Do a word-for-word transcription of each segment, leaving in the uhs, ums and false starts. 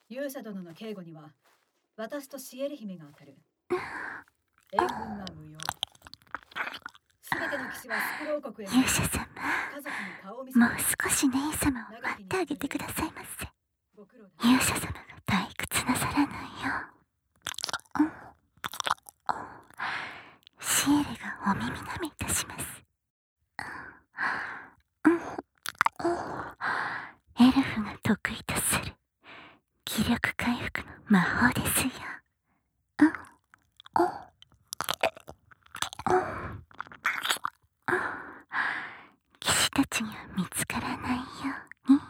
勇者殿の警護には私とシエレ姫が当たる。援軍は無用。すべての騎士はスクロー国へ。 勇者様、 家族に顔を見せもう少しネイ様を待ってあげてくださいませ。勇者様が退屈なさらないよう、うん、シエレがお耳舐めいたします。うんうん、エルフが得意とする気力回復の魔法ですよ。うんうん騎士たちには見つからないように。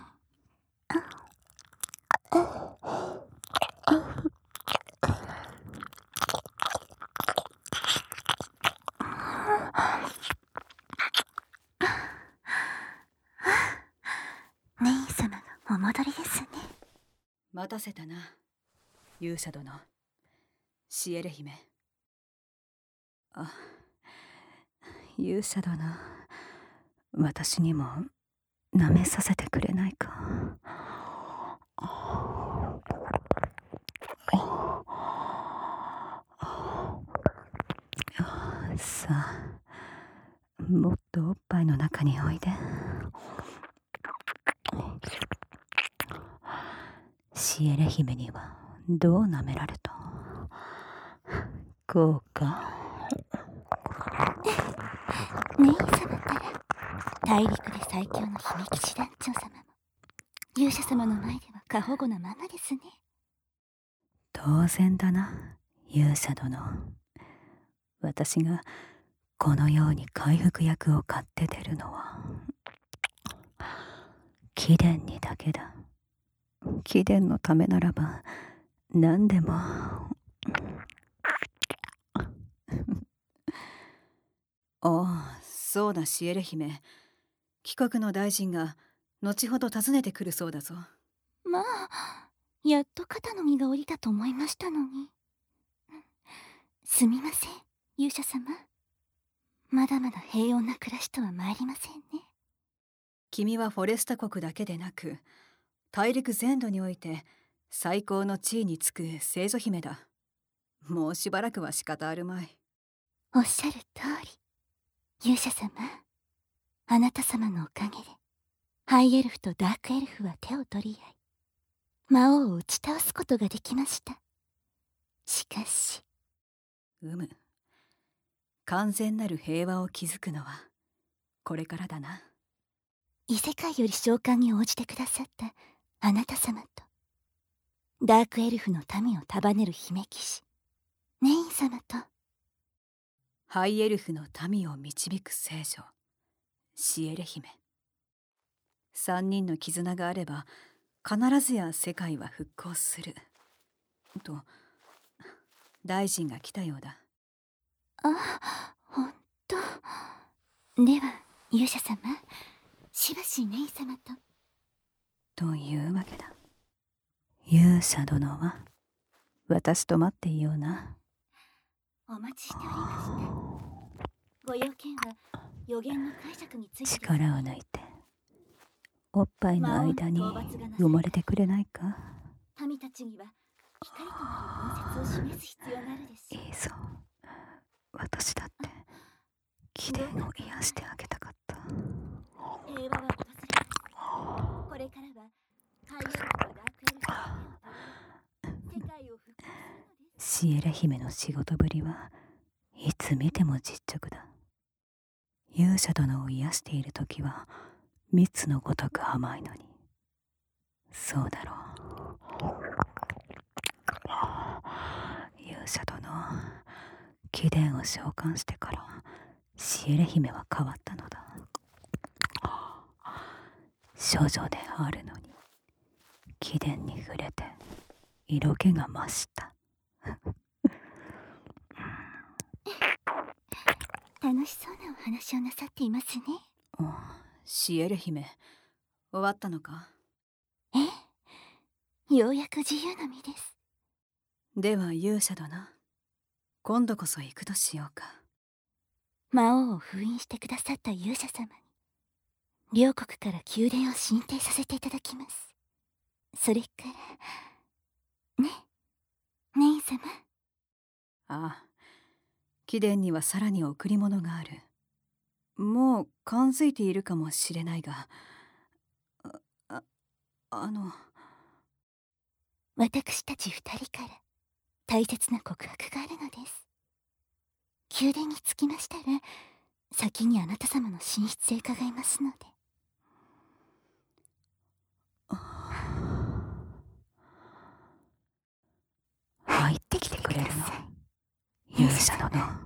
メイン様がお戻りですね。 待たせたな、勇者殿、シエレ姫。あ、勇者殿、私にも舐めさせてくれないか。さあ、もっとおっぱいの中においで。シエレ姫にはどう舐められた？こうか。 メイン様から大陸で最強の姫騎士団長様も勇者様の前では過保護なままですね。 当然だな、勇者殿。私がこのように回復薬を買って出るのは貴殿にだけだ。貴殿のためならば何でも。おお、そうだ、シエレ姫。貴国の大臣が後ほど訪ねてくるそうだぞ。 まあ、やっと肩の荷が下りたと思いましたのに。すみません、勇者様。まだまだ平穏な暮らしとは参りませんね。 君はフォレスタ国だけでなく大陸全土において最高の地位につく聖女姫だ。もうしばらくは仕方あるまい。 おっしゃる通り、勇者様。あなた様のおかげでハイエルフとダークエルフは手を取り合い魔王を打ち倒すことができました。しかしうむ、完全なる平和を築くのはこれからだな。 異世界より召喚に応じてくださったあなた様とダークエルフの民を束ねる姫騎士ネイン様とハイエルフの民を導く聖女シエレ姫。三人の絆があれば必ずや世界は復興すると大臣が来たようだ。 あ、ほんと。では勇者様、しばしネイン様と。 というわけだ。勇者殿は私と待っていような。 お待ちしておりました。ご用件は予言の解釈について。 力を抜いておっぱいの間に埋もれてくれないか。 民たちには光となる分節を示す必要があるでしょう。 いいぞ、私だって貴殿を癒してあげたかった。 平和は訪れます。これからはハイエルフとダークエルフの手を取り世界を復興するのです。 シエレ姫の仕事ぶりはいつ見ても実直だ。勇者殿を癒している時は蜜のごとく甘いのに。そうだろう。勇者殿、貴殿を召喚してからシエレ姫は変わったのだ。少女であるのに貴殿に触れて色気が増した。 楽しそうなお話をなさっていますね。 お、シエレ姫、終わったのか？ ええ、ようやく自由の身です。 では勇者殿、今度こそ行くとしようか。 魔王を封印してくださった勇者様に両国から宮殿を進呈させていただきます。それからああ、貴殿にはさらに贈り物がある。もう感づいているかもしれないが、あ、あ、あの私たち二人から大切な告白があるのです。宮殿に着きましたら先にあなた様の寝室へ伺いますので。 入ってきてくれるの、勇者殿。